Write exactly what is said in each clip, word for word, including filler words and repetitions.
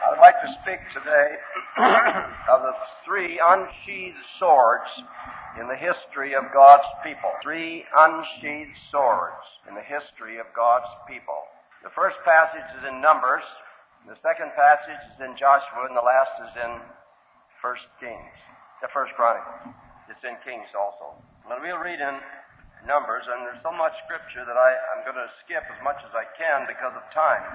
I'd like to speak today of the three unsheathed swords in the history of God's people. Three unsheathed swords in the history of God's people. The first passage is in Numbers, the second passage is in Joshua, and the last is in First Kings, the First Chronicles. It's in Kings also. But we'll read in Numbers, and there's so much scripture that I, I'm going to skip as much as I can because of time.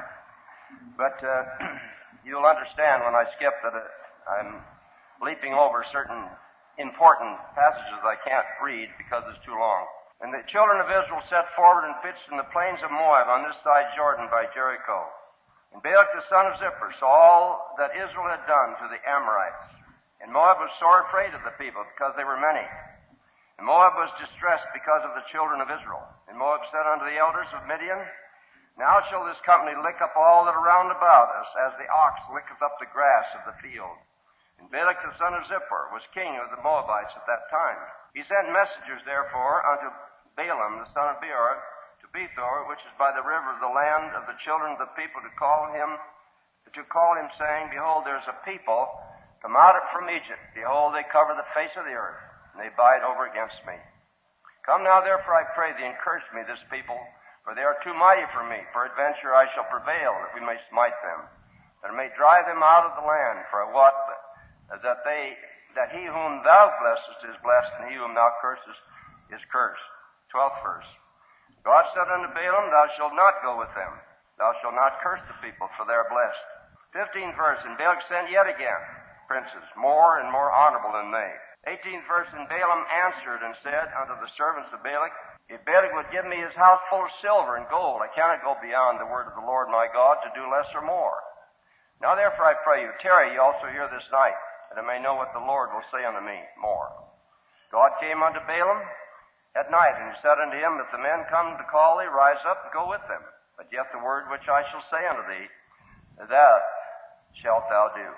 But uh, you'll understand when I skip that uh, I'm leaping over certain important passages I can't read because it's too long. And the children of Israel set forward and pitched in the plains of Moab on this side Jordan by Jericho. And Balak the son of Zippor saw all that Israel had done to the Amorites. And Moab was sore afraid of the people because they were many. And Moab was distressed because of the children of Israel. And Moab said unto the elders of Midian, Now shall this company lick up all that are round about us, as the ox licketh up the grass of the field. And Balak the son of Zippor was king of the Moabites at that time. He sent messengers, therefore, unto Balaam the son of Beor to Bethor, which is by the river of the land of the children of the people, to call him, to call him, saying, Behold, there is a people come out from Egypt. Behold, they cover the face of the earth, and they abide over against me. Come now, therefore, I pray thee, and curse me, this people, for they are too mighty for me. Peradventure I shall prevail, that we may smite them, that I may drive them out of the land. For I wot that, that they, that he whom thou blessest is blessed, and he whom thou cursest is cursed. Twelfth verse. God said unto Balaam, Thou shalt not go with them. Thou shalt not curse the people, for they are blessed. Fifteenth verse. And Balak sent yet again princes, more and more honorable than they. Eighteenth verse. And Balaam answered and said unto the servants of Balak, If Balak would give me his house full of silver and gold, I cannot go beyond the word of the Lord my God to do less or more. Now therefore I pray you, tarry ye also here this night, that I may know what the Lord will say unto me more. God came unto Balaam at night, and he said unto him, If the men come to call thee, rise up and go with them. But yet the word which I shall say unto thee, that shalt thou do.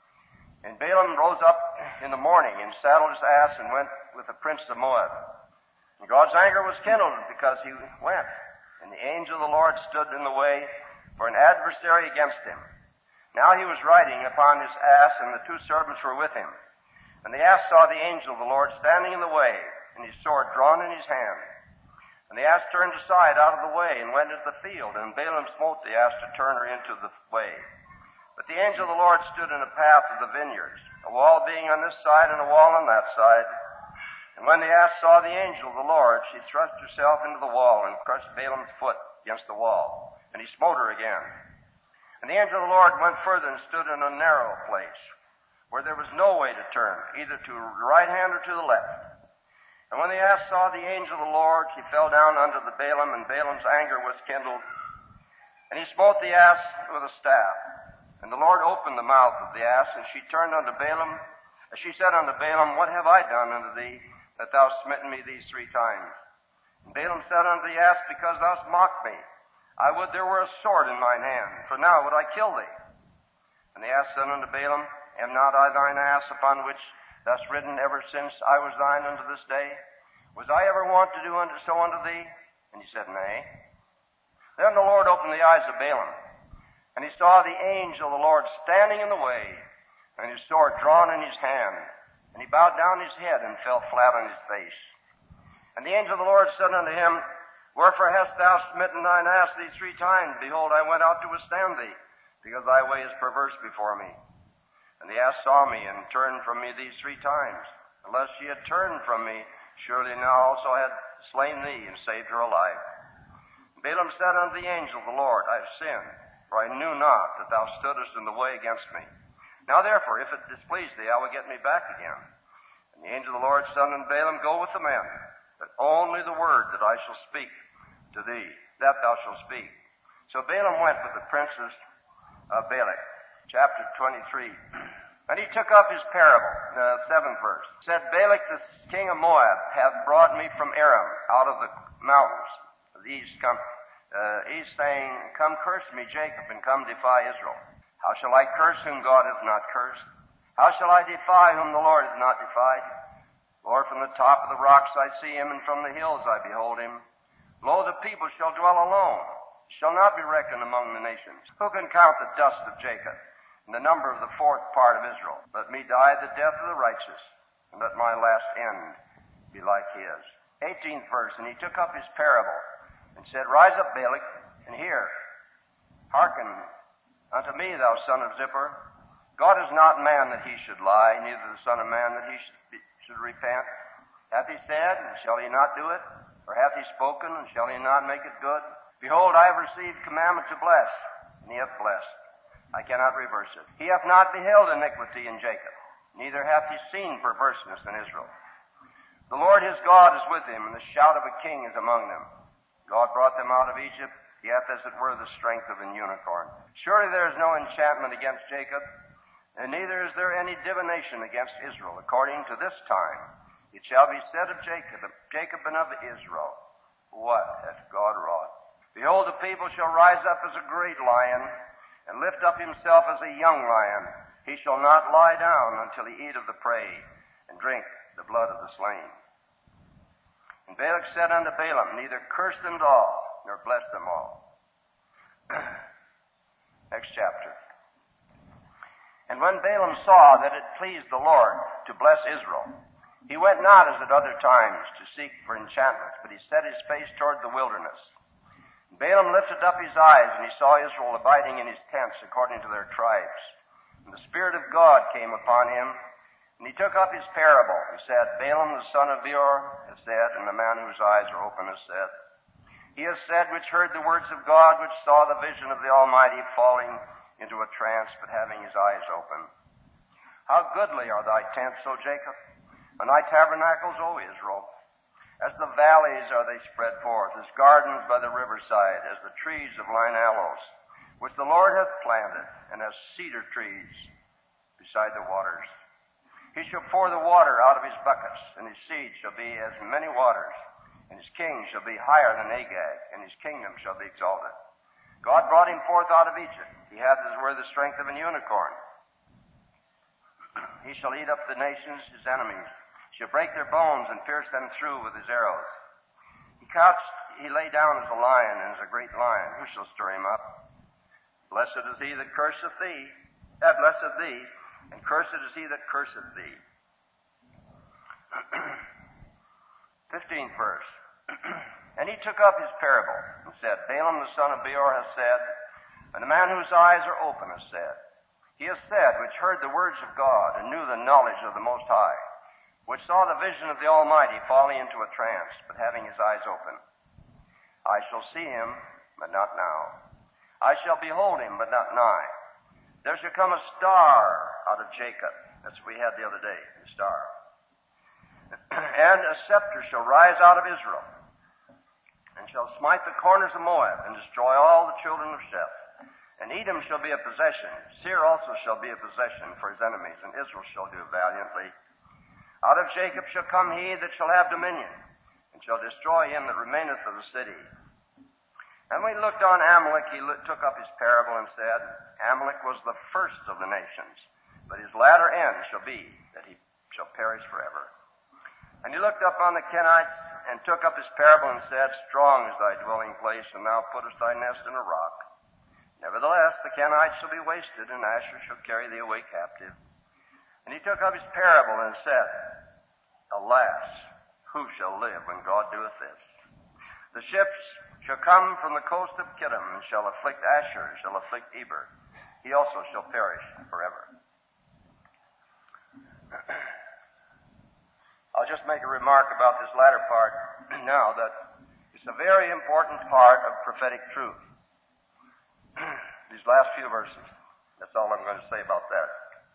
And Balaam rose up in the morning and saddled his ass and went with the prince of Moab. And God's anger was kindled because he went. And the angel of the Lord stood in the way for an adversary against him. Now he was riding upon his ass, and the two servants were with him. And the ass saw the angel of the Lord standing in the way, and his sword drawn in his hand. And the ass turned aside out of the way and went into the field, and Balaam smote the ass to turn her into the way. But the angel of the Lord stood in the path of the vineyards, a wall being on this side and a wall on that side. And when the ass saw the angel of the Lord, she thrust herself into the wall and crushed Balaam's foot against the wall. And he smote her again. And the angel of the Lord went further and stood in a narrow place, where there was no way to turn, either to the right hand or to the left. And when the ass saw the angel of the Lord, she fell down under the Balaam, and Balaam's anger was kindled. And he smote the ass with a staff. And the Lord opened the mouth of the ass, and she turned unto Balaam. And she said unto Balaam, What have I done unto thee, that thou hast smitten me these three times? And Balaam said unto the ass, Because thou hast mocked me. I would there were a sword in mine hand, for now would I kill thee. And the ass said unto Balaam, Am not I thine ass, upon which thou hast ridden ever since I was thine unto this day? Was I ever wont to do unto so unto thee? And he said, Nay. Then the Lord opened the eyes of Balaam, and he saw the angel of the Lord standing in the way, and his sword drawn in his hand. And he bowed down his head and fell flat on his face. And the angel of the Lord said unto him, Wherefore hast thou smitten thine ass these three times? Behold, I went out to withstand thee, because thy way is perverse before me. And the ass saw me, and turned from me these three times. Unless she had turned from me, surely now also had slain thee, and saved her alive. And Balaam said unto the angel of the Lord, I have sinned, for I knew not that thou stoodest in the way against me. Now therefore, if it displease thee, I will get me back again. And the angel of the Lord said unto Balaam, Go with the men, but only the word that I shall speak to thee, that thou shalt speak. So Balaam went with the princes of Balak. Chapter twenty-three. And he took up his parable, the seventh verse. Said, Balak the king of Moab hath brought me from Aram out of the mountains of the east, come, uh, east saying, Come curse me, Jacob, and come defy Israel. How shall I curse whom God hath not cursed? How shall I defy whom the Lord hath not defied? Lord, from the top of the rocks I see him, and from the hills I behold him. Lo, the people shall dwell alone, shall not be reckoned among the nations. Who can count the dust of Jacob, in the number of the fourth part of Israel. Let me die the death of the righteous, and let my last end be like his. eighteenth verse, and he took up his parable, and said, Rise up, Balak, and hear. Hearken unto me, thou son of Zippor. God is not man that he should lie, neither the son of man that he should, be, should repent. Hath he said, and shall he not do it? Or hath he spoken, and shall he not make it good? Behold, I have received commandment to bless, and he hath blessed. I cannot reverse it. He hath not beheld iniquity in Jacob, neither hath he seen perverseness in Israel. The Lord his God is with him, and the shout of a king is among them. God brought them out of Egypt. He hath, as it were, the strength of an unicorn. Surely there is no enchantment against Jacob, and neither is there any divination against Israel. According to this time, it shall be said of Jacob, Jacob and of Israel, what hath God wrought? Behold, the people shall rise up as a great lion, and lift up himself as a young lion. He shall not lie down until he eat of the prey, and drink the blood of the slain. And Balak said unto Balaam, Neither curse them all, nor bless them all. Next chapter. And when Balaam saw that it pleased the Lord to bless Israel, he went not as at other times to seek for enchantments, but he set his face toward the wilderness. Balaam lifted up his eyes, and he saw Israel abiding in his tents according to their tribes. And the Spirit of God came upon him, and he took up his parable. He said, Balaam the son of Beor has said, and the man whose eyes are open has said, He has said, which heard the words of God, which saw the vision of the Almighty falling into a trance, but having his eyes open. How goodly are thy tents, O Jacob, and thy tabernacles, O Israel. As the valleys are they spread forth, as gardens by the riverside, as the trees of line aloes, which the Lord hath planted, and as cedar trees beside the waters. He shall pour the water out of his buckets, and his seed shall be as many waters, and his king shall be higher than Agag, and his kingdom shall be exalted. God brought him forth out of Egypt. He hath as it were the strength of an unicorn. He shall eat up the nations, his enemies. Shall break their bones and pierce them through with his arrows. He couched, he lay down as a lion and as a great lion. Who shall stir him up? Blessed is he that curseth thee, uh, blesseth thee, and cursed is he that curseth thee. Fifteenth verse. And he took up his parable and said, Balaam the son of Beor hath said, and the man whose eyes are open has said, He has said, which heard the words of God and knew the knowledge of the Most High, which saw the vision of the Almighty falling into a trance, but having his eyes open. I shall see him, but not now. I shall behold him, but not nigh. There shall come a star out of Jacob. That's what we had the other day, the star. And a scepter shall rise out of Israel, and shall smite the corners of Moab, and destroy all the children of Sheth. And Edom shall be a possession. Seir also shall be a possession for his enemies, and Israel shall do valiantly. Out of Jacob shall come he that shall have dominion, and shall destroy him that remaineth of the city. And when he looked on Amalek, he took up his parable and said, Amalek was the first of the nations, but his latter end shall be that he shall perish forever. And he looked up on the Kenites, and took up his parable and said, Strong is thy dwelling place, and thou puttest thy nest in a rock. Nevertheless, the Kenites shall be wasted, and Asher shall carry thee away captive. And he took up his parable and said, Alas, who shall live when God doeth this? The ships shall come from the coast of Kittim, and shall afflict Asher, and shall afflict Eber. He also shall perish forever. I'll just make a remark about this latter part now, that it's a very important part of prophetic truth. These last few verses. That's all I'm going to say about that.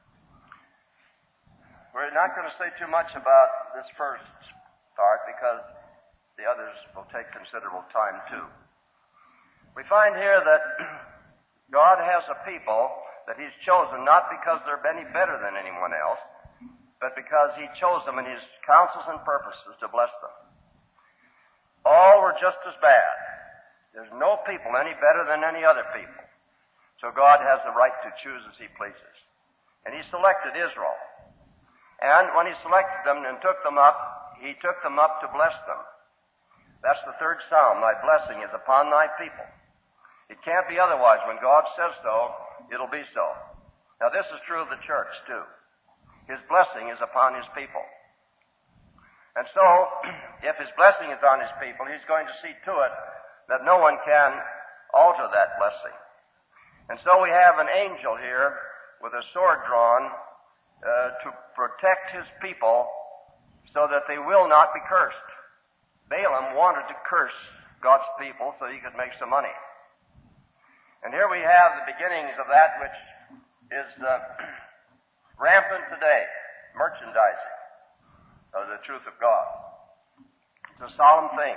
We're not going to say too much about this first part because the others will take considerable time too. We find here that God has a people that He's chosen not because they're any better than anyone else, but because He chose them in His counsels and purposes to bless them. All were just as bad. There's no people any better than any other people. So God has the right to choose as He pleases. And He selected Israel. And when He selected them and took them up, He took them up to bless them. That's the third Psalm. Thy blessing is upon thy people. It can't be otherwise. When God says so, it'll be so. Now this is true of the church too. His blessing is upon his people. And so, if his blessing is on his people, he's going to see to it that no one can alter that blessing. And so we have an angel here with a sword drawn uh, to protect his people so that they will not be cursed. Balaam wanted to curse God's people so he could make some money. And here we have the beginnings of that which is uh, rampant today, merchandising of the truth of God. It's a solemn thing.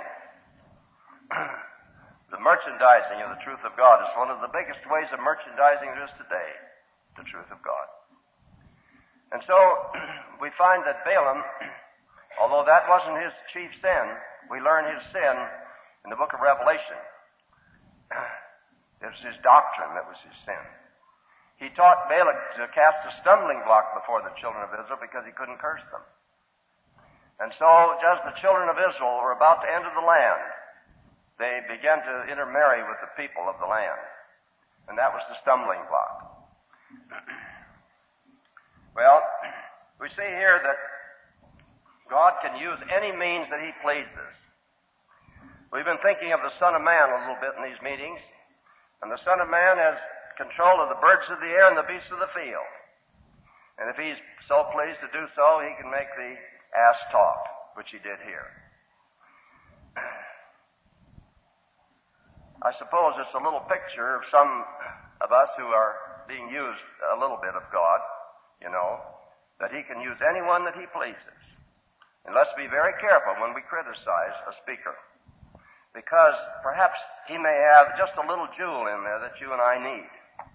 The merchandising of the truth of God is one of the biggest ways of merchandising there is today, the truth of God. And so we find that Balaam, although that wasn't his chief sin, we learn his sin in the book of Revelation. It was his doctrine that was his sin. He taught Balak to cast a stumbling block before the children of Israel because he couldn't curse them. And so, as the children of Israel were about to enter the land, they began to intermarry with the people of the land. And that was the stumbling block. Well, we see here that God can use any means that he pleases. We've been thinking of the Son of Man a little bit in these meetings. And the Son of Man has control of the birds of the air and the beasts of the field. And if he's so pleased to do so, he can make the ass talk, which he did here. I suppose it's a little picture of some of us who are being used a little bit of God, you know, that he can use anyone that he pleases. And let's be very careful when we criticize a speaker, because perhaps he may have just a little jewel in there that you and I need.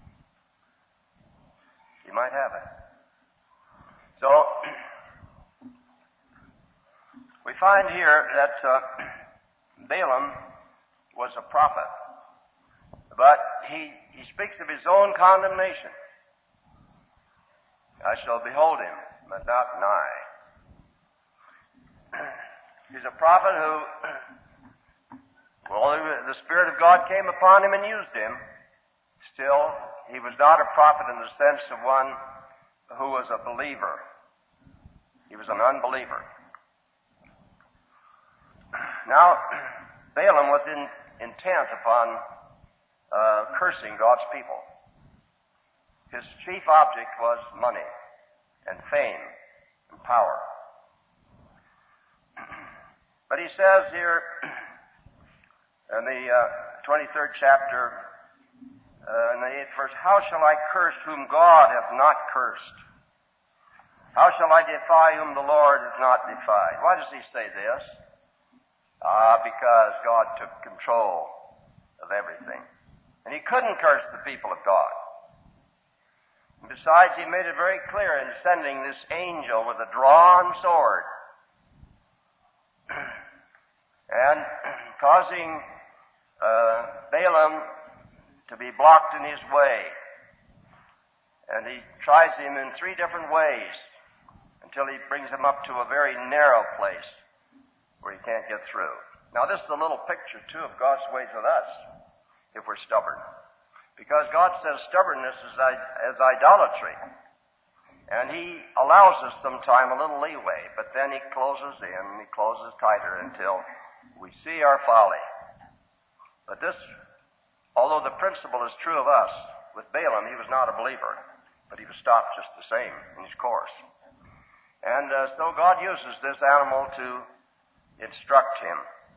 He might have it. So, we find here that uh, Balaam was a prophet, but he, he speaks of his own condemnation. I shall behold him, but not nigh. He's a prophet who, well, the Spirit of God came upon him and used him. Still, he was not a prophet in the sense of one who was a believer. He was an unbeliever. Now, Balaam was in, intent upon uh, cursing God's people. His chief object was money and fame and power. But he says here in the uh, twenty-third chapter, uh, in the eighth verse, how shall I curse whom God hath not cursed? How shall I defy whom the Lord hath not defied? Why does he say this? Ah, because God took control of everything. And he couldn't curse the people of God. And besides, he made it very clear in sending this angel with a drawn sword and causing uh, Balaam to be blocked in his way. And he tries him in three different ways until he brings him up to a very narrow place where he can't get through. Now, this is a little picture, too, of God's ways with us if we're stubborn. Because God says stubbornness is as idolatry. And he allows us sometime a little leeway, but then he closes in, he closes tighter until we see our folly. But this, although the principle is true of us, with Balaam, he was not a believer, but he was stopped just the same in his course. And uh, so God uses this animal to instruct him.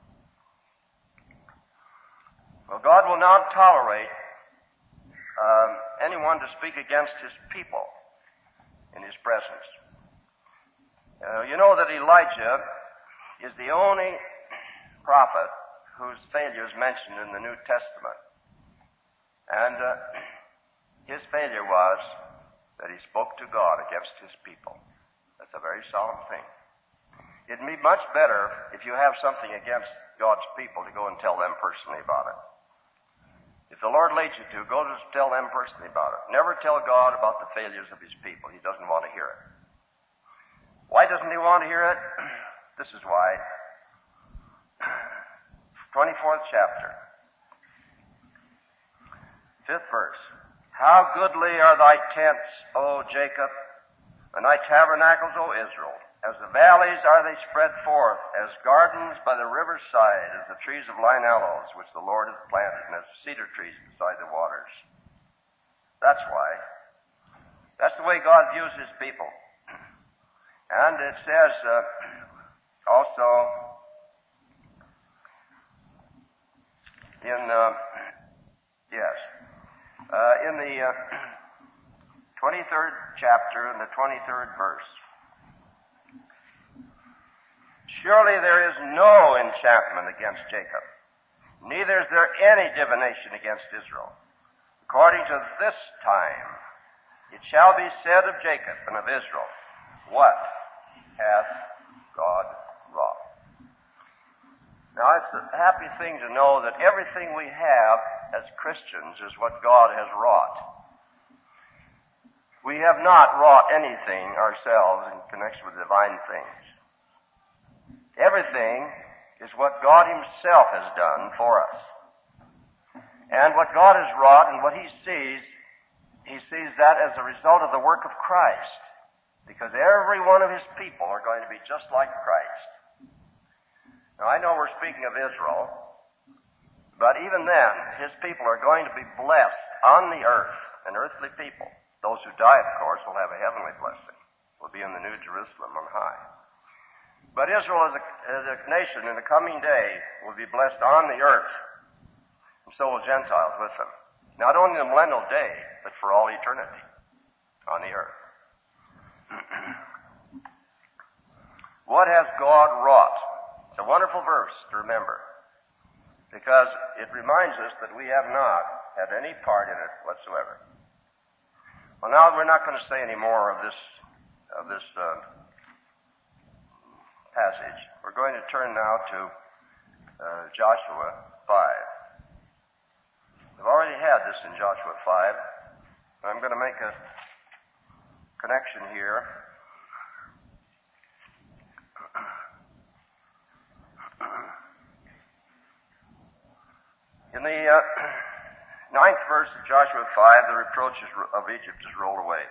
Well, God will not tolerate um, anyone to speak against his people in his presence. Uh, you know that Elijah is the only prophet whose failure is mentioned in the New Testament. And uh, his failure was that he spoke to God against his people. That's a very solemn thing. It'd be much better if you have something against God's people to go and tell them personally about it. If the Lord leads you to, go to tell them personally about it. Never tell God about the failures of his people. He doesn't want to hear it. Why doesn't he want to hear it? This is why. twenty-fourth chapter, fifth verse. How goodly are thy tents, O Jacob, and thy tabernacles, O Israel. As the valleys are they spread forth, as gardens by the river's side, as the trees of line aloes, which the Lord hath planted, and as cedar trees beside the waters. That's why. That's the way God views his people. And it says uh, also in, uh, yes, uh, in the uh, twenty-third chapter and the twenty-third verse, surely there is no enchantment against Jacob, neither is there any divination against Israel. According to this time, it shall be said of Jacob and of Israel, what hath God wrought? Now, it's a happy thing to know that everything we have as Christians is what God has wrought. We have not wrought anything ourselves in connection with divine things. Everything is what God himself has done for us. And what God has wrought and what he sees, he sees that as a result of the work of Christ. Because every one of his people are going to be just like Christ. Now, I know we're speaking of Israel, but even then, his people are going to be blessed on the earth, an earthly people. Those who die, of course, will have a heavenly blessing. Will be in the New Jerusalem on high. But Israel as a, as a nation in the coming day will be blessed on the earth, and so will Gentiles with them. Not only in the millennial day, but for all eternity on the earth. What has God wrought? It's a wonderful verse to remember, because it reminds us that we have not had any part in it whatsoever. Well, now we're not going to say any more of this of this uh, passage. We're going to turn now to uh, Joshua five. We've already had this in Joshua five. I'm going to make a connection here. In the uh, ninth verse of Joshua five, the reproaches of Egypt is rolled away.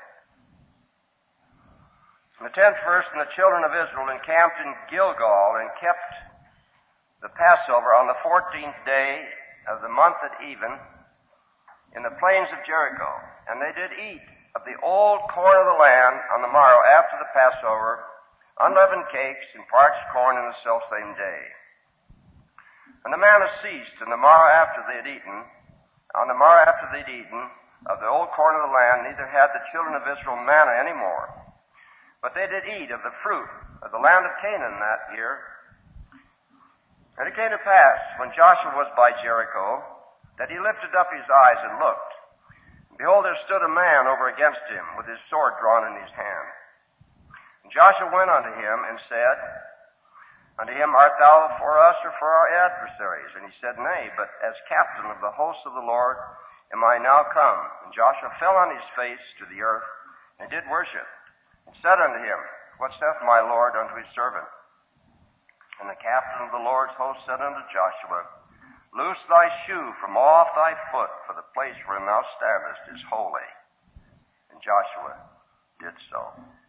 In the tenth verse, and the children of Israel encamped in Gilgal and kept the Passover on the fourteenth day of the month at even in the plains of Jericho. And they did eat of the old corn of the land on the morrow after the Passover, unleavened cakes and parched corn in the selfsame day. And the manna ceased, and the morrow after they had eaten, on the morrow after they had eaten of the old corn of the land, neither had the children of Israel manna any more. But they did eat of the fruit of the land of Canaan that year. And it came to pass, when Joshua was by Jericho, that he lifted up his eyes and looked. And behold, there stood a man over against him, with his sword drawn in his hand. And Joshua went unto him and said unto him, Art thou for us or for our adversaries? And he said, Nay, but as captain of the hosts of the Lord am I now come. And Joshua fell on his face to the earth, and did worship, and said unto him, What saith my Lord unto his servant? And the captain of the Lord's host said unto Joshua, Loose thy shoe from off thy foot, for the place wherein thou standest is holy. And Joshua did so.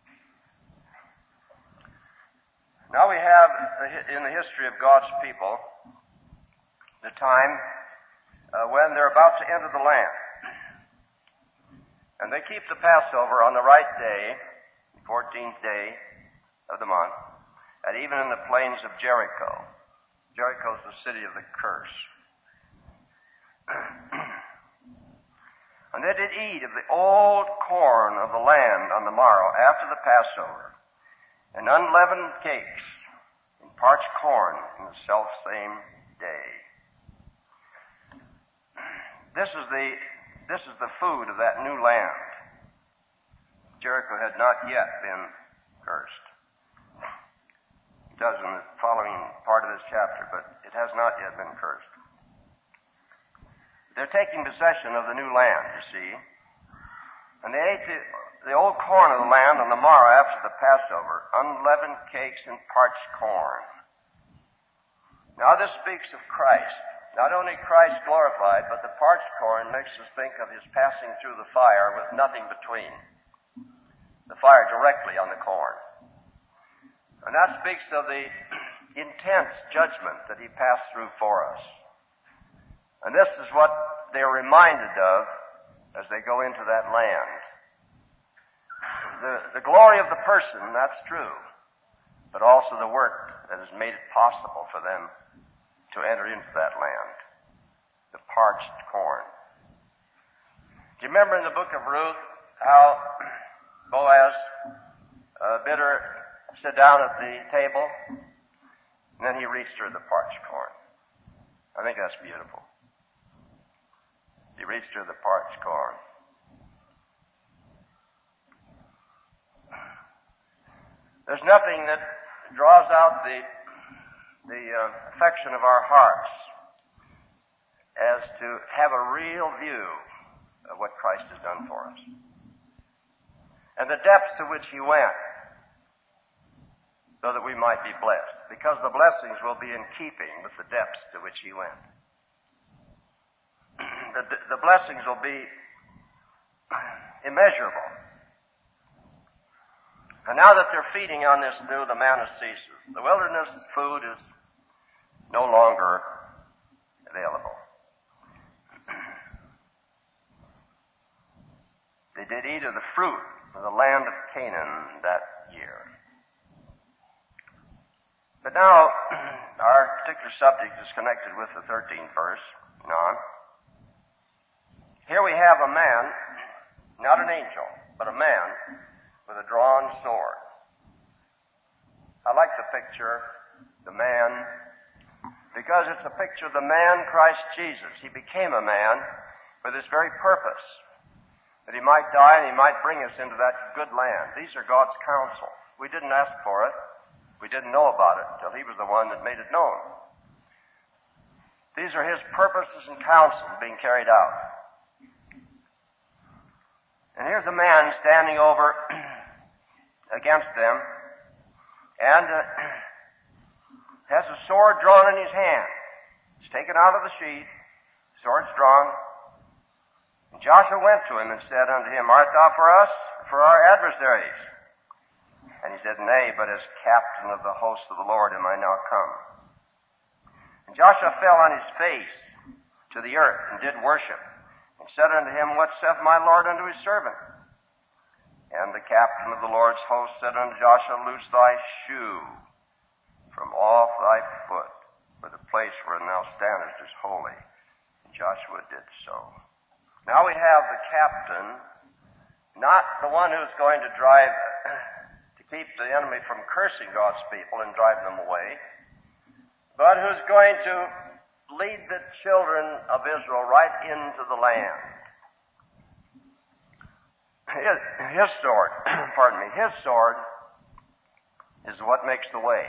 Now we have, in the history of God's people, the time uh, when they're about to enter the land. And they keep the Passover on the right day, the fourteenth day of the month, and even in the plains of Jericho. Jericho is the city of the curse. And they did eat of the old corn of the land on the morrow after the Passover, and unleavened cakes, and parched corn in the selfsame day. This is the this is the food of that new land. Jericho had not yet been cursed. It does in the following part of this chapter, but it has not yet been cursed. They're taking possession of the new land, you see. And they ate the the old corn of the land on the morrow after the Passover, unleavened cakes and parched corn. Now this speaks of Christ. Not only Christ glorified, but the parched corn makes us think of his passing through the fire with nothing between. The fire directly on the corn. And that speaks of the intense judgment that he passed through for us. And this is what they're reminded of as they go into that land. The, the glory of the person, that's true, but also the work that has made it possible for them to enter into that land, the parched corn. Do you remember in the book of Ruth how Boaz uh, bid her sit down at the table, and then he reached her the parched corn? I think that's beautiful. He reached her the parched corn. There's nothing that draws out the the uh, affection of our hearts as to have a real view of what Christ has done for us. And the depths to which he went, so that we might be blessed. Because the blessings will be in keeping with the depths to which he went. the, the blessings will be immeasurable. And now that they're feeding on this new, the manna ceases. The wilderness food is no longer available. They did eat of the fruit of the land of Canaan that year. But now, our particular subject is connected with the thirteenth verse, on. Here we have a man, not an angel, but a man with a drawn sword. I like the picture, the man, because it's a picture of the man Christ Jesus. He became a man for this very purpose, that he might die and he might bring us into that good land. These are God's counsel. We didn't ask for it. We didn't know about it until he was the one that made it known. These are his purposes and counsels being carried out. And here's a man standing over against them and uh, has a sword drawn in his hand. It's taken out of the sheath, the sword's drawn. And Joshua went to him and said unto him, Art thou for us or for our adversaries? And he said, Nay, but as captain of the host of the Lord am I now come. And Joshua fell on his face to the earth and did worship, and said unto him, What saith my Lord unto his servant? And the captain of the Lord's host said unto Joshua, Loose thy shoe from off thy foot, for the place wherein thou standest is holy. And Joshua did so. Now we have the captain, not the one who's going to drive, to keep the enemy from cursing God's people and drive them away, but who's going to lead the children of Israel right into the land. His, his sword, pardon me, his sword is what makes the way.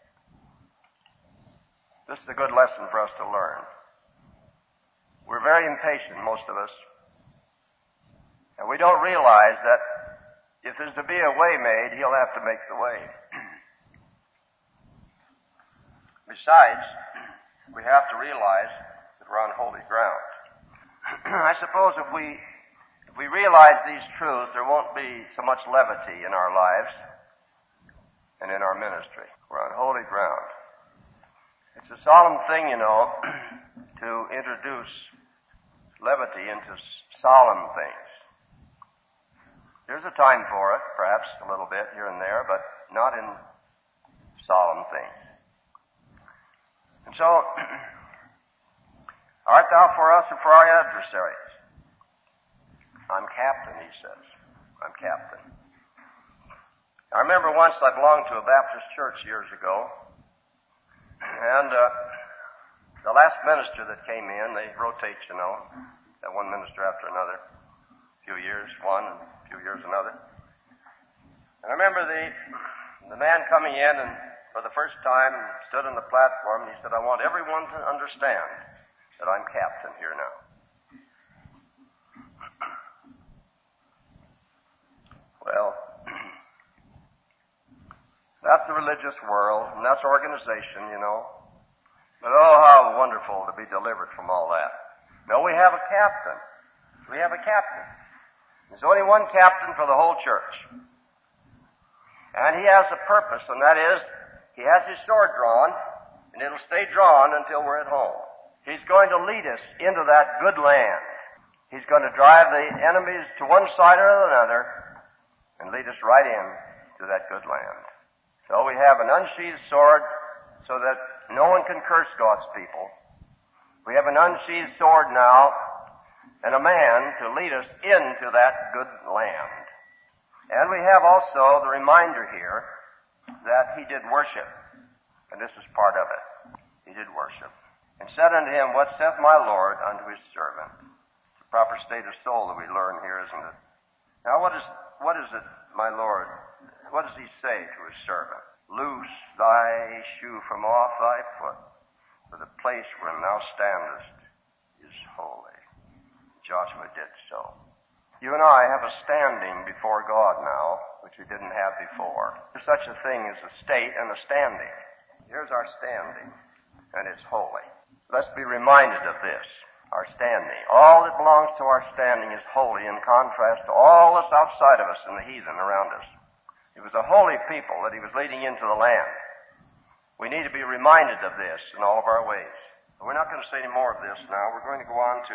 This is a good lesson for us to learn. We're very impatient, most of us, and we don't realize that if there's to be a way made, he'll have to make the way. Besides, we have to realize that we're on holy ground. I suppose if we if we realize these truths, there won't be so much levity in our lives and in our ministry. We're on holy ground. It's a solemn thing, you know, to introduce levity into solemn things. There's a time for it, perhaps a little bit here and there, but not in solemn things. And so, art thou for us or for our adversaries? I'm captain, he says. I'm captain. I remember once I belonged to a Baptist church years ago, and uh, the last minister that came in, they rotate, you know, that one minister after another. A few years one, and a few years another. And I remember the the man coming in and for the first time stood on the platform and he said, I want everyone to understand that I'm captain here now. Well, that's the religious world, and that's organization, you know. But oh, how wonderful to be delivered from all that. No, we have a captain. We have a captain. There's only one captain for the whole church. And he has a purpose, and that is, he has his sword drawn, and it'll stay drawn until we're at home. He's going to lead us into that good land. He's going to drive the enemies to one side or another and lead us right in to that good land. So we have an unsheathed sword so that no one can curse God's people. We have an unsheathed sword now and a man to lead us into that good land. And we have also the reminder here that he did worship. And this is part of it. He did worship. And said unto him, What saith my Lord unto his servant? It's a proper state of soul that we learn here, isn't it? Now what is what is it, my Lord? What does he say to his servant? Loose thy shoe from off thy foot, for the place wherein thou standest is holy. Joshua did so. You and I have a standing before God now, which we didn't have before. There's such a thing as a state and a standing. Here's our standing, and it's holy. Let's be reminded of this, our standing. All that belongs to our standing is holy in contrast to all that's outside of us and the heathen around us. It was a holy people that he was leading into the land. We need to be reminded of this in all of our ways. But we're not going to say any more of this now. We're going to go on to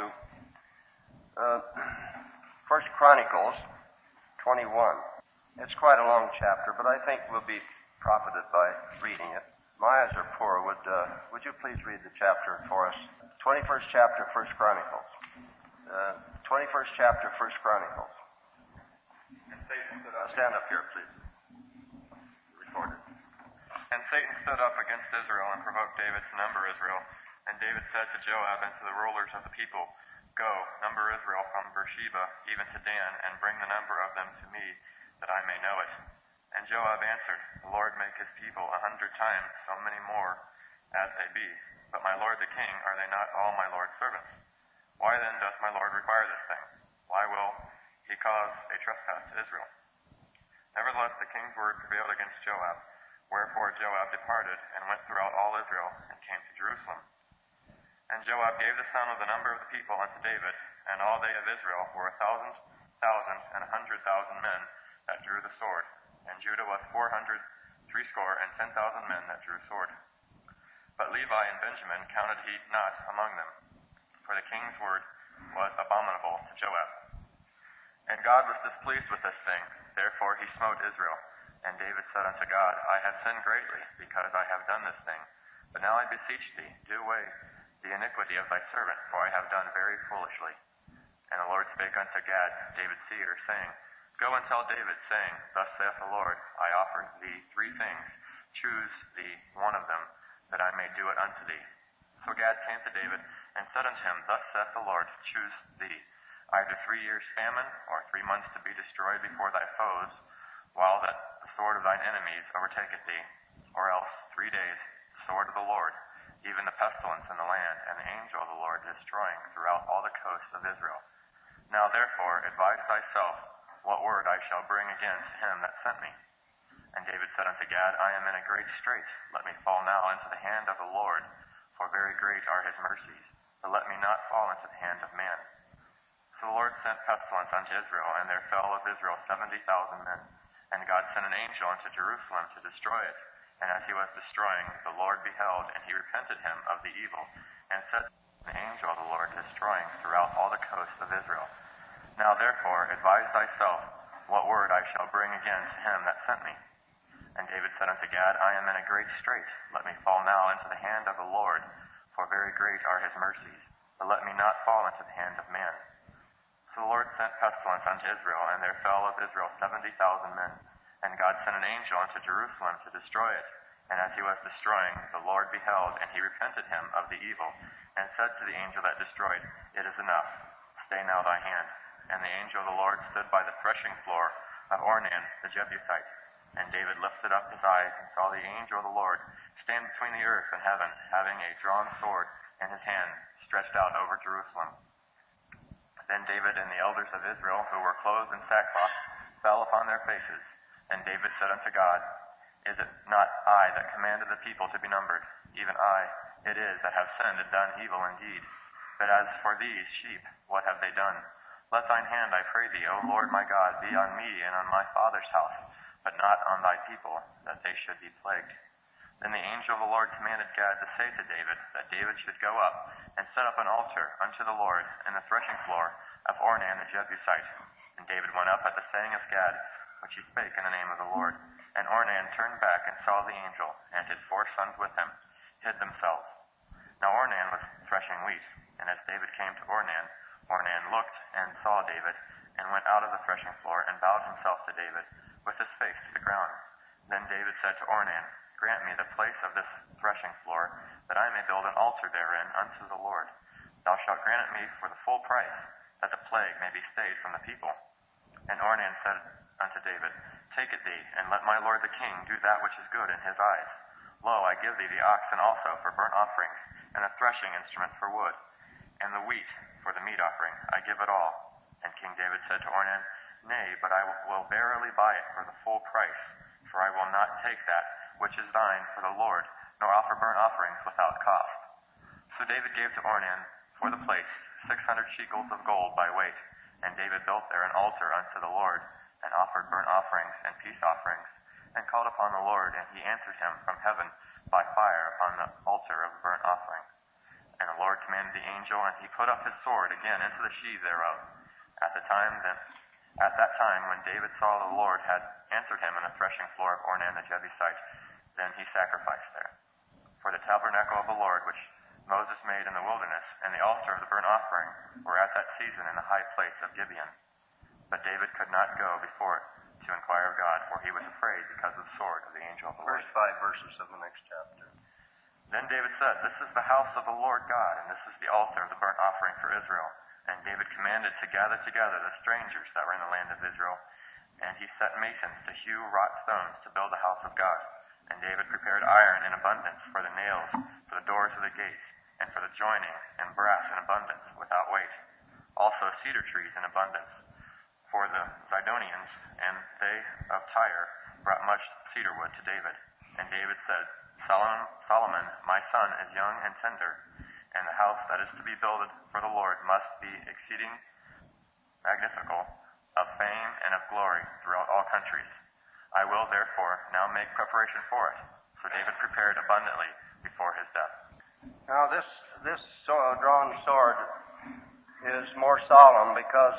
uh, First Chronicles twenty-one. It's quite a long chapter, but I think we'll be profited by reading it. My eyes are poor. Would uh, would you please read the chapter for us? twenty-first chapter, First Chronicles. Uh, twenty-first chapter, First Chronicles. And Satan stood up. Stand up here, please. Recorded. And Satan stood up against Israel and provoked David to number Israel. And David said to Joab and to the rulers of the people, Go, number Israel from Beersheba even to Dan, and bring the number of them to me, that I may know it. And Joab answered, The Lord make his people a hundred times so many more as they be. But my lord the king, are they not all my lord's servants? Why then doth my lord require this thing? Why will he cause a trespass to Israel? Nevertheless the king's word prevailed against Joab. Wherefore Joab departed, and went throughout all Israel, and came to Jerusalem. And Joab gave the sum of the number of the people unto David, and all they of Israel were a thousand, thousand, and a hundred thousand men that drew the sword. And Judah was four hundred, threescore, and ten thousand men that drew sword. But Levi and Benjamin counted he not among them, for the king's word was abominable to Joab. And God was displeased with this thing, therefore he smote Israel. And David said unto God, I have sinned greatly, because I have done this thing. But now I beseech thee, do away the iniquity of thy servant, for I have done very foolishly. And the Lord spake unto Gad, David's seer, saying, Go and tell David, saying, Thus saith the Lord, I offer thee three things. Choose thee one of them, that I may do it unto thee. So Gad came to David, and said unto him, Thus saith the Lord, Choose thee, either three years' famine, or three months to be destroyed before thy foes, while that the sword of thine enemies overtaketh thee, or else three days the sword of the Lord, even the pestilence in the land, and the angel of the Lord destroying throughout all the coasts of Israel. Now therefore advise thyself what word I shall bring again to him that sent me. And David said unto Gad, I am in a great strait. Let me fall now into the hand of the Lord, for very great are his mercies. But let me not fall into the hand of man. So the Lord sent pestilence unto Israel, and there fell of Israel seventy thousand men. And God sent an angel unto Jerusalem to destroy it. And as he was destroying, the Lord beheld, and he repented him of the evil, and said, The angel of the Lord destroying throughout all the coasts of Israel. Now therefore advise thyself what word I shall bring again to him that sent me. And David said unto Gad, I am in a great strait. Let me fall now into the hand of the Lord, for very great are his mercies. But let me not fall into the hand of man. So the Lord sent pestilence unto Israel, and there fell of Israel seventy thousand men. And God sent an angel unto Jerusalem to destroy it. And as he was destroying, the Lord beheld, and he repented him of the evil, and said to the angel that destroyed, It is enough. Stay now thy hand. And the angel of the Lord stood by the threshing floor of Ornan the Jebusite. And David lifted up his eyes, and saw the angel of the Lord stand between the earth and heaven, having a drawn sword in his hand, stretched out over Jerusalem. Then David and the elders of Israel, who were clothed in sackcloth, fell upon their faces. And David said unto God, Is it not I that commanded the people to be numbered? Even I it is that have sinned and done evil indeed. But as for these sheep, what have they done? Let thine hand, I pray thee, O Lord my God, be on me and on my father's house, but not on thy people, that they should be plagued. Then the angel of the Lord commanded Gad to say to David, that David should go up and set up an altar unto the Lord in the threshing floor of Ornan the Jebusite. And David went up at the saying of Gad, which he spake in the name of the Lord. And Ornan turned back and saw the angel, and his four sons with him, hid themselves. Now Ornan was threshing wheat, and as David came to Ornan, Ornan looked and saw David, and went out of the threshing floor, and bowed himself to David, with his face to the ground. Then David said to Ornan, Grant me the place of this threshing floor, that I may build an altar therein unto the Lord. Thou shalt grant it me for the full price, that the plague may be stayed from the people. And Ornan said unto David, Take it thee, and let my lord the king do that which is good in his eyes. Lo, I give thee the oxen also for burnt offerings, and the threshing instruments for wood, and the wheat for the meat offering. I give it all. And King David said to Ornan, Nay, but I will verily buy it for the full price, for I will not take that which is thine for the Lord, nor offer burnt offerings without cost. So David gave to Ornan for the place six hundred shekels of gold by weight, and David built there an altar unto the Lord, and offered burnt offerings and peace offerings, and called upon the Lord, and he answered him from heaven by fire upon the altar of burnt offering. And the Lord commanded the angel, and he put up his sword again into the sheath thereof. At the time that at that time when David saw the Lord had answered him in the threshing floor of Ornan the Jebusite, then he sacrificed there. For the tabernacle of the Lord which Moses made in the wilderness, and the altar of the burnt offering were at that season in the high place of Gibeon. But David could not go before it to inquire of God, for he was afraid because of the sword of the angel of the Lord. First five verses of the next chapter. Then David said, This is the house of the Lord God, and this is the altar of the burnt offering for Israel. And David commanded to gather together the strangers that were in the land of Israel, and he set masons to hew wrought stones to build the house of God. And David prepared iron in abundance for the nails, for the doors of the gates, and for the joining, and brass in abundance, without weight. Also cedar trees in abundance for the Zidonians, and they of Tyre brought much cedar wood to David. And David said, Solomon, Solomon, my son, is young and tender, and the house that is to be builded for the Lord must be exceeding magnifical, of fame and of glory throughout all countries. I will therefore now make preparation for it. So David prepared abundantly before his death. Now this this so- drawn sword is more solemn because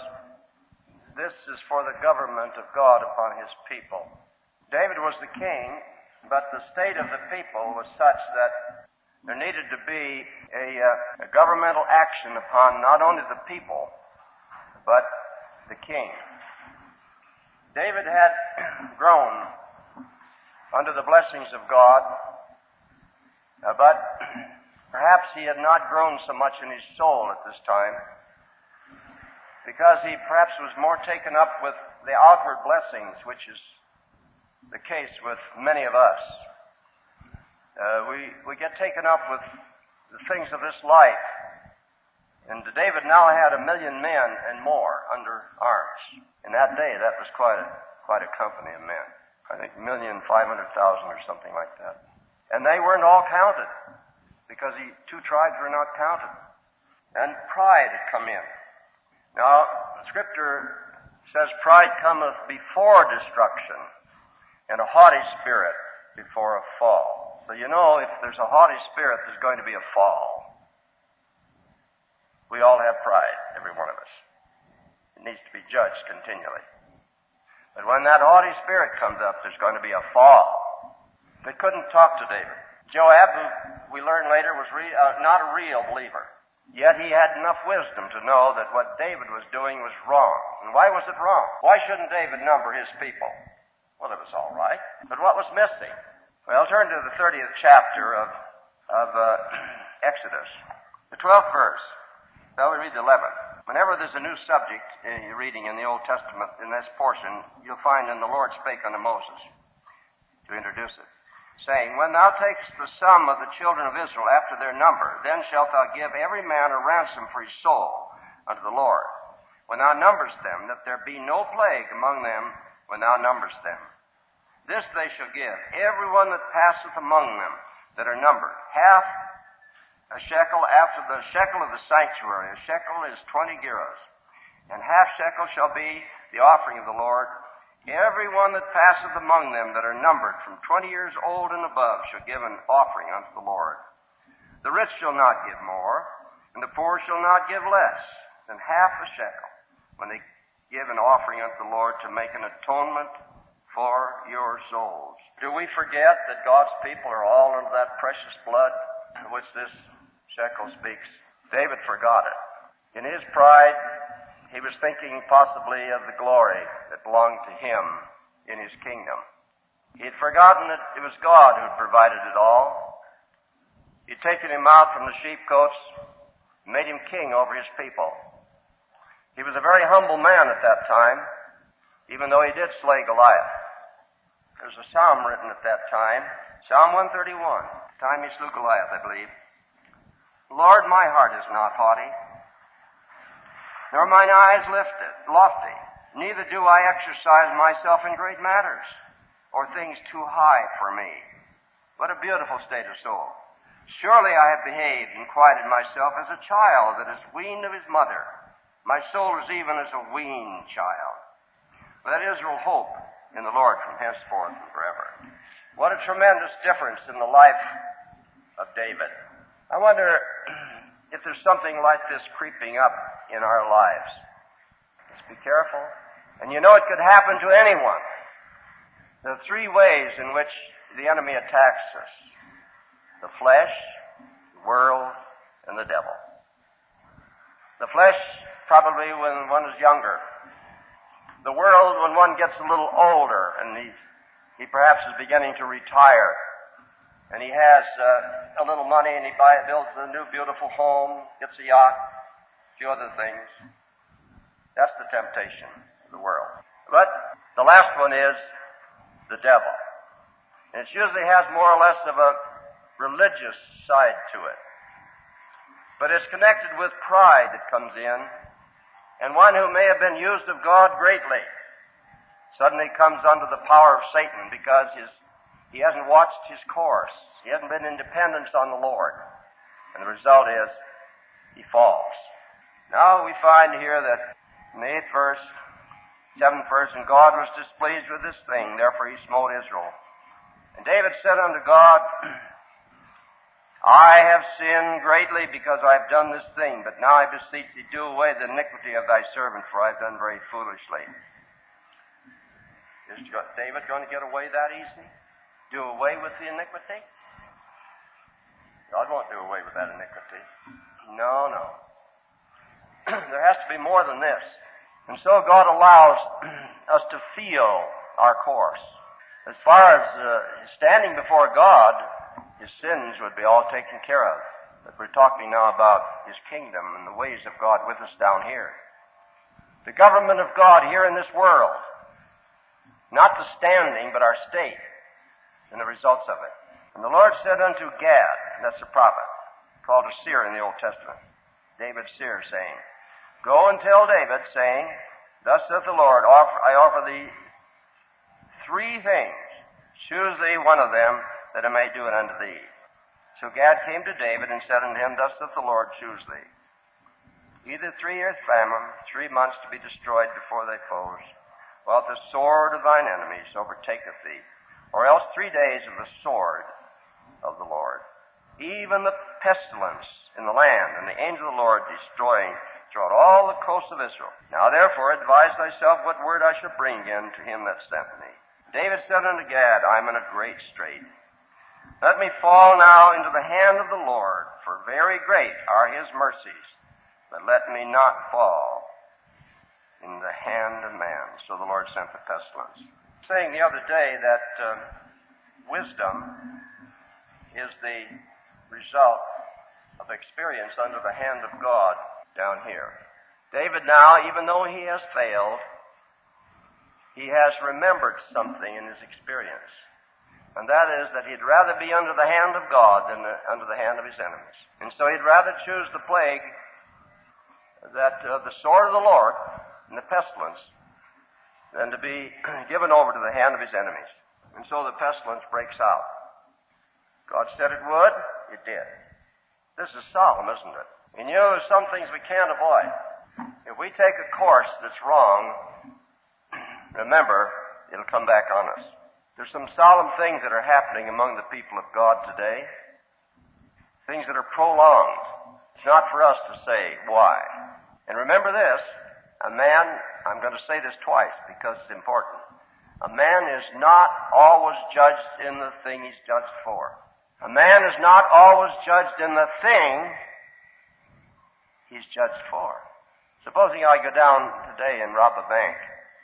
this is for the government of God upon his people. David was the king, but the state of the people was such that there needed to be a, uh, a governmental action upon not only the people, but the king. David had grown under the blessings of God, uh, but perhaps he had not grown so much in his soul at this time, because he perhaps was more taken up with the outward blessings, which is the case with many of us. Uh, we, we get taken up with the things of this life. And David now had a million men and more under arms. In that day, that was quite a, quite a company of men. I think a million five hundred thousand or something like that. And they weren't all counted, because the two tribes were not counted. And pride had come in. Now, the Scripture says pride cometh before destruction, and a haughty spirit before a fall. So you know, if there's a haughty spirit, there's going to be a fall. We all have pride, every one of us. It needs to be judged continually. But when that haughty spirit comes up, there's going to be a fall. They couldn't talk to David. Joab, who we learn later, was re- uh, not a real believer. Yet he had enough wisdom to know that what David was doing was wrong. And why was it wrong? Why shouldn't David number his people? Well, it was all right. But what was missing? Well, turn to the thirtieth chapter of, of uh, Exodus, the twelfth verse. Now we read the eleventh. Whenever there's a new subject uh, you're reading in the Old Testament, in this portion, you'll find in the Lord spake unto Moses to introduce it, saying, When thou takest the sum of the children of Israel after their number, then shalt thou give every man a ransom for his soul unto the Lord. When thou numberest them, that there be no plague among them when thou numberest them. This they shall give, every one that passeth among them that are numbered, half a shekel after the shekel of the sanctuary. A shekel is twenty gerahs. And half shekel shall be the offering of the Lord. Every one that passeth among them that are numbered from twenty years old and above shall give an offering unto the Lord. The rich shall not give more, and the poor shall not give less than half a shekel when they give an offering unto the Lord to make an atonement for your souls. Do we forget that God's people are all under that precious blood in which this shekel speaks? David forgot it. In his pride, he was thinking possibly of the glory that belonged to him in his kingdom. He had forgotten that it was God who had provided it all. He'd taken him out from the sheepcotes, made him king over his people. He was a very humble man at that time, even though he did slay Goliath. There's a psalm written at that time, Psalm one thirty-one, the time he slew Goliath, I believe. Lord, my heart is not haughty, nor mine eyes lifted, lofty. Neither do I exercise myself in great matters, or things too high for me. What a beautiful state of soul. Surely I have behaved and quieted myself as a child that is weaned of his mother. My soul is even as a weaned child. Let Israel hope in the Lord from henceforth and forever. What a tremendous difference in the life of David. I wonder if there's something like this creeping up in our lives. Let's be careful. And you know it could happen to anyone. There are three ways in which the enemy attacks us: the flesh, the world, and the devil. The flesh, probably when one is younger. The world, when one gets a little older and he, he perhaps is beginning to retire, and he has uh, a little money and he buy, builds a new beautiful home, gets a yacht, a few other things. That's the temptation of the world. But the last one is the devil. And it usually has more or less of a religious side to it. But it's connected with pride that comes in, and one who may have been used of God greatly suddenly comes under the power of Satan because his, he hasn't watched his course. He hasn't been in dependence on the Lord. And the result is he falls. Now we find here that in the eighth verse, seventh verse, and God was displeased with this thing, therefore he smote Israel. And David said unto God, I have sinned greatly because I have done this thing, but now I beseech thee, do away the iniquity of thy servant, for I have done very foolishly. Is David going to get away that easy? Do away with the iniquity? God won't do away with that iniquity. No, no. There has to be more than this. And so God allows us to feel our course. As far as uh, standing before God, his sins would be all taken care of. But we're talking now about his kingdom and the ways of God with us down here. The government of God here in this world. Not the standing, but our state and the results of it. And the Lord said unto Gad, that's a prophet, called a seer in the Old Testament, David's seer, saying, Go and tell David, saying, Thus saith the Lord, offer, I offer thee three things. Choose thee one of them, that I may do it unto thee. So Gad came to David and said unto him, Thus saith the Lord, choose thee. Either three years famine, three months to be destroyed before thy foes, while the sword of thine enemies overtaketh thee, or else three days of the sword of the Lord, even the pestilence in the land, and the angel of the Lord destroying throughout all the coasts of Israel. Now therefore advise thyself what word I shall bring in to him that sent me. David said unto Gad, I am in a great strait. Let me fall now into the hand of the Lord, for very great are his mercies, but let me not fall in the hand of man. So the Lord sent the pestilence. Saying the other day that uh, wisdom is the result of experience under the hand of God down here. David now, even though he has failed, he has remembered something in his experience. And that is that he'd rather be under the hand of God than the, under the hand of his enemies. And so he'd rather choose the plague, that uh, the sword of the Lord and the pestilence, than to be given over to the hand of his enemies. And so the pestilence breaks out. God said it would, it did. This is solemn, isn't it? And you know, there's some things we can't avoid. If we take a course that's wrong, remember, it'll come back on us. There's some solemn things that are happening among the people of God today. Things that are prolonged. It's not for us to say why. And remember this, a man, I'm going to say this twice because it's important. A man is not always judged in the thing he's judged for. A man is not always judged in the thing he's judged for. Supposing I go down today and rob a bank.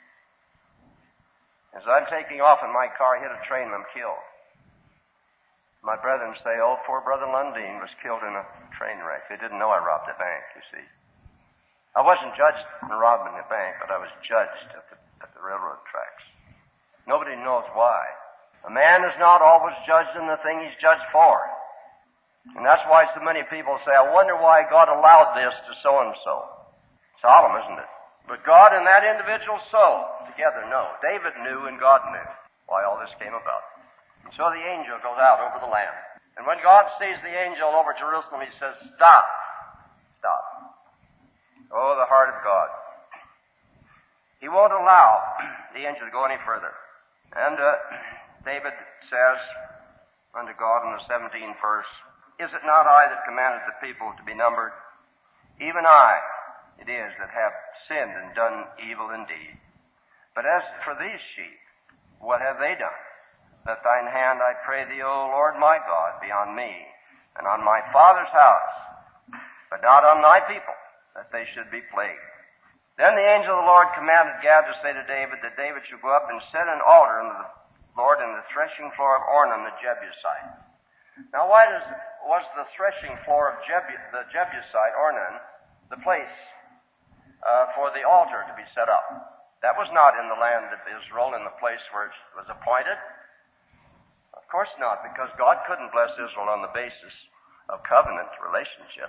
As I'm taking off in my car, hit a train and I'm killed. My brethren say, oh, poor Brother Lundeen was killed in a train wreck. They didn't know I robbed a bank, you see. I wasn't judged in robbing a bank, but I was judged at the, at the railroad tracks. Nobody knows why. A man is not always judged in the thing he's judged for. And that's why so many people say, I wonder why God allowed this to so-and-so. Solemn, isn't it? But God and that individual soul together know. David knew and God knew why all this came about. And so the angel goes out over the land. And when God sees the angel over Jerusalem, he says, stop. Stop. Oh, the heart of God. He won't allow the angel to go any further. And uh, David says unto God in the seventeenth verse, is it not I that commanded the people to be numbered? Even I it is that have sinned and done evil indeed. But as for these sheep, what have they done? Let thine hand, I pray thee, O Lord my God, be on me and on my father's house, but not on thy people, that they should be plagued. Then the angel of the Lord commanded Gad to say to David that David should go up and set an altar unto the Lord in the threshing floor of Ornan the Jebusite. Now, why does, was the threshing floor of Jebu- the Jebusite, Ornan, the place uh, for the altar to be set up? That was not in the land of Israel, in the place where it was appointed. Of course not, because God couldn't bless Israel on the basis of covenant relationship.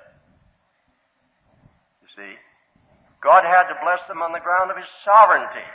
You see, God had to bless them on the ground of his sovereignty.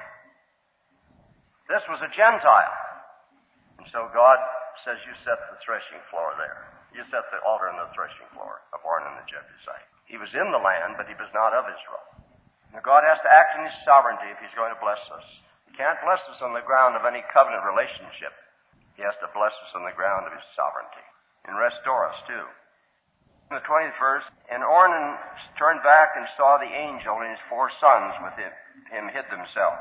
This was a Gentile. And so God says, you set the threshing floor there. You set the altar on the threshing floor of Ornan the Jebusite. He was in the land, but he was not of Israel. Now God has to act in his sovereignty if he's going to bless us. He can't bless us on the ground of any covenant relationship. He has to bless us on the ground of his sovereignty and restore us too. In the twentieth verse, and Ornan turned back and saw the angel and his four sons with him, him hid themselves.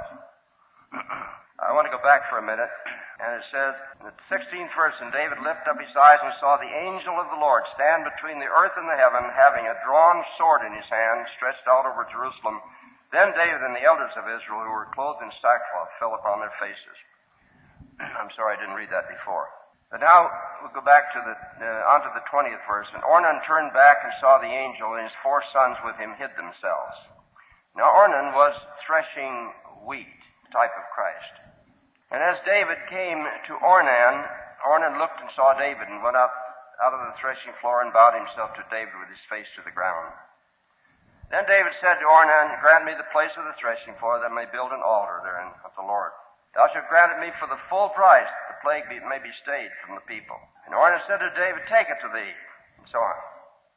I want to go back for a minute, and it says in the sixteenth verse, and David lifted up his eyes and saw the angel of the Lord stand between the earth and the heaven, having a drawn sword in his hand, stretched out over Jerusalem. Then David and the elders of Israel, who were clothed in sackcloth, fell upon their faces. I'm sorry I didn't read that before. But now we'll go back to the uh, onto the twentieth verse. And Ornan turned back and saw the angel, and his four sons with him hid themselves. Now Ornan was threshing wheat, type of Christ. And as David came to Ornan, Ornan looked and saw David, and went up out of the threshing floor and bowed himself to David with his face to the ground. Then David said to Ornan, grant me the place of the threshing floor, that I may build an altar therein of the Lord. Thou shalt grant it me for the full price, that the plague be, may be stayed from the people. And Ornan said to David, take it to thee, and so on.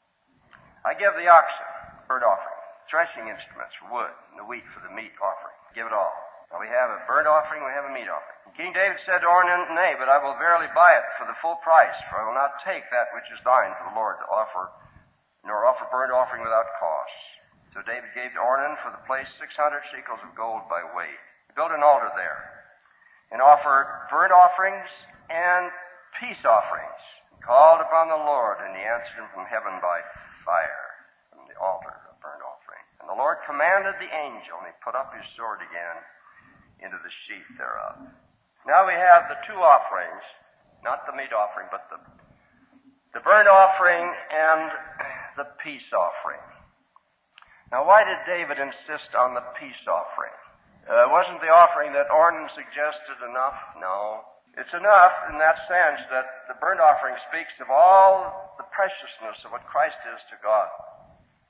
I give the oxen, burnt offering, threshing instruments for wood, and the wheat for the meat offering. Give it all. Now we have a burnt offering, we have a meat offering. And King David said to Ornan, nay, but I will verily buy it for the full price, for I will not take that which is thine for the Lord to offer, nor offer burnt offering without cost. So David gave to Ornan for the place six hundred shekels of gold by weight. He built an altar there, and offered burnt offerings and peace offerings. He called upon the Lord, and he answered him from heaven by fire, from the altar of burnt offering. And the Lord commanded the angel, and he put up his sword again into the sheath thereof. Now we have the two offerings, not the meat offering, but the, the burnt offering and the peace offering. Now why did David insist on the peace offering? Uh, wasn't the offering that Ornan suggested enough? No. It's enough in that sense that the burnt offering speaks of all the preciousness of what Christ is to God,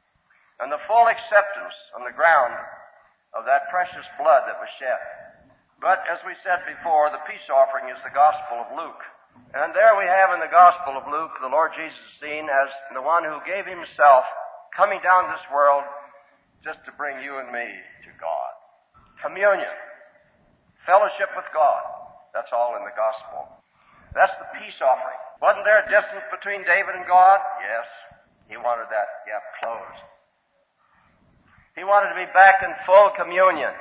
and the full acceptance on the ground of that precious blood that was shed. But as we said before, the peace offering is the Gospel of Luke. And there we have in the Gospel of Luke, the Lord Jesus seen as the one who gave himself coming down this world just to bring you and me to God. Communion, fellowship with God, that's all in the Gospel. That's the peace offering. Wasn't there a distance between David and God? Yes. He wanted that gap closed. He wanted to be back in full communion.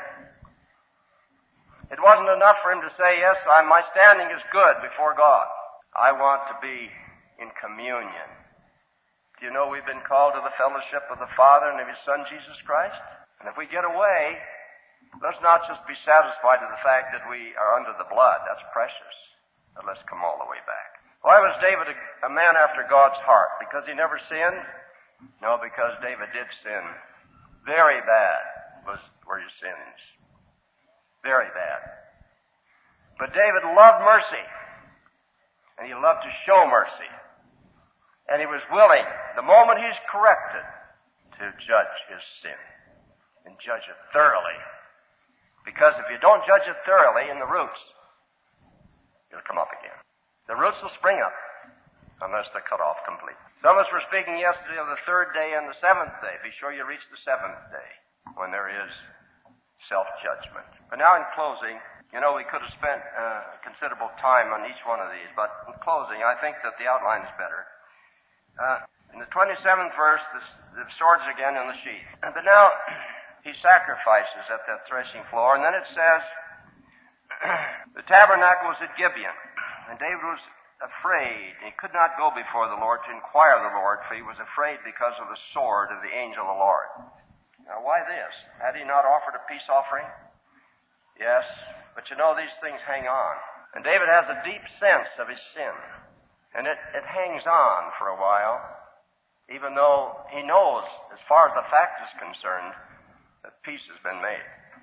It wasn't enough for him to say, yes, I, my standing is good before God. I want to be in communion. Do you know we've been called to the fellowship of the Father and of His Son, Jesus Christ? And if we get away, let's not just be satisfied with the fact that we are under the blood. That's precious. But let's come all the way back. Why was David a, a man after God's heart? Because he never sinned? No, because David did sin. Very bad was were his sins. Very bad. But David loved mercy. And he loved to show mercy. And he was willing, the moment he's corrected, to judge his sin. And judge it thoroughly. Because if you don't judge it thoroughly in the roots, it'll come up again. The roots will spring up unless they're cut off completely. Some of us were speaking yesterday of the third day and the seventh day. Be sure you reach the seventh day when there is self-judgment. But now in closing, you know, we could have spent uh, considerable time on each one of these, but in closing, I think that the outline is better. Uh, in the twenty-seventh verse, the, the sword's again in the sheath. But now, he sacrifices at that threshing floor, and then it says, the tabernacle was at Gibeon, and David was afraid. He could not go before the Lord to inquire of the Lord, for he was afraid because of the sword of the angel of the Lord. Now, why this? Had he not offered a peace offering? Yes, but you know, these things hang on. And David has a deep sense of his sin. And it, it hangs on for a while, even though he knows, as far as the fact is concerned, that peace has been made.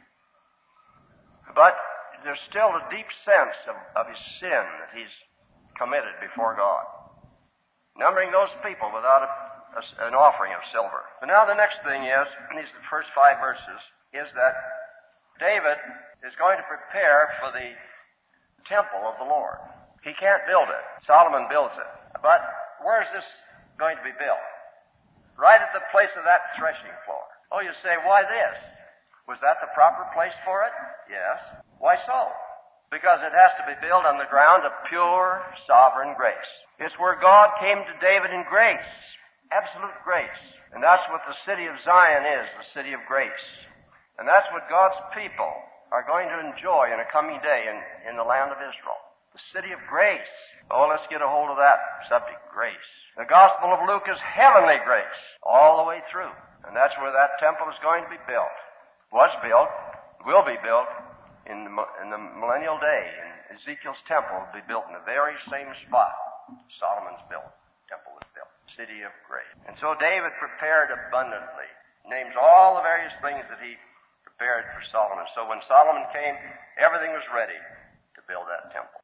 But there's still a deep sense of, of his sin that he's committed before God. Numbering those people without a an offering of silver. But now the next thing is, in these first five verses, is that David is going to prepare for the temple of the Lord. He can't build it. Solomon builds it. But where is this going to be built? Right at the place of that threshing floor. Oh, you say, why this? Was that the proper place for it? Yes. Why so? Because it has to be built on the ground of pure, sovereign grace. It's where God came to David in grace. Absolute grace. And that's what the city of Zion is, the city of grace. And that's what God's people are going to enjoy in a coming day in, in the land of Israel. The city of grace. Oh, let's get a hold of that subject, grace. The Gospel of Luke is heavenly grace all the way through. And that's where that temple is going to be built. Was built, will be built in the, in the millennial day. And Ezekiel's temple will be built in the very same spot Solomon's built. Temple was built. City of grace. And so David prepared abundantly. Names all the various things that he prepared for Solomon. So when Solomon came, everything was ready to build that temple.